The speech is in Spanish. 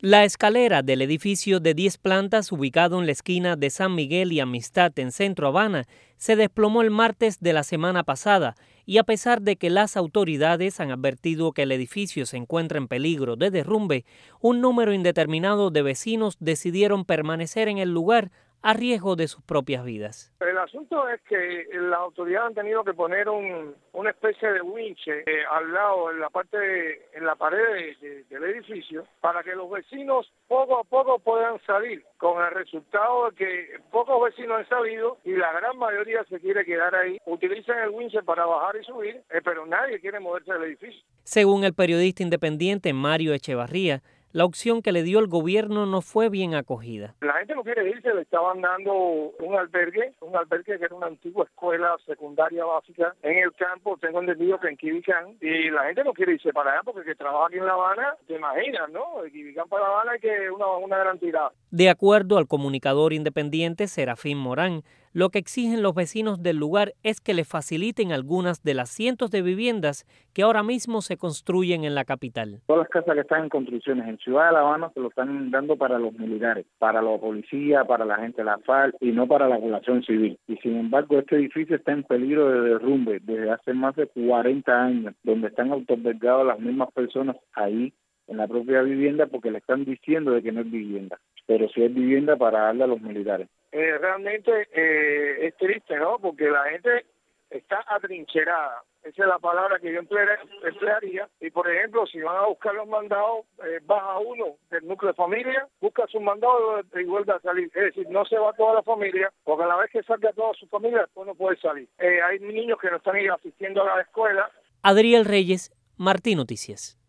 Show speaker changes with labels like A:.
A: La escalera del edificio de 10 plantas ubicado en la esquina de San Miguel y Amistad en Centro Habana se desplomó el martes de la semana pasada y a pesar de que las autoridades han advertido que el edificio se encuentra en peligro de derrumbe, un número indeterminado de vecinos decidieron permanecer en el lugar a riesgo de sus propias vidas.
B: El asunto es que las autoridades han tenido que poner una especie de winche al lado, en la pared del edificio, para que los vecinos poco a poco puedan salir, con el resultado de que pocos vecinos han salido y la gran mayoría se quiere quedar ahí. Utilizan el winche para bajar y subir, pero nadie quiere moverse del edificio.
A: Según el periodista independiente Mario Echevarría, la opción que le dio el gobierno no fue bien acogida.
B: La gente no quiere irse, le estaban dando un albergue que era una antigua escuela secundaria básica en el campo, tengo entendido que en Quibicán, y la gente no quiere irse para allá porque el que trabaja aquí en La Habana, te imaginas, ¿no? De Quibicán para La Habana hay que una gran tirada.
A: De acuerdo al comunicador independiente Serafín Morán, lo que exigen los vecinos del lugar es que les faciliten algunas de las cientos de viviendas que ahora mismo se construyen en la capital.
C: Todas las casas que están en construcciones en Ciudad de La Habana se lo están dando para los militares, para la policía, para la gente de la FARC y no para la población civil. Y sin embargo, este edificio está en peligro de derrumbe desde hace más de 40 años, donde están autoalbergadas las mismas personas ahí en la propia vivienda porque le están diciendo de que no es vivienda, pero sí es vivienda para darle a los militares.
B: Realmente es triste, ¿no? Porque la gente está atrincherada. Esa es la palabra que yo emplearía. Y, por ejemplo, si van a buscar los mandados, baja uno del núcleo de familia, busca su mandado y vuelve a salir. Es decir, no se va toda la familia, porque a la vez que salga toda su familia, después no puede salir. Hay niños que no están asistiendo a la escuela.
A: Adriel Reyes, Martín Noticias.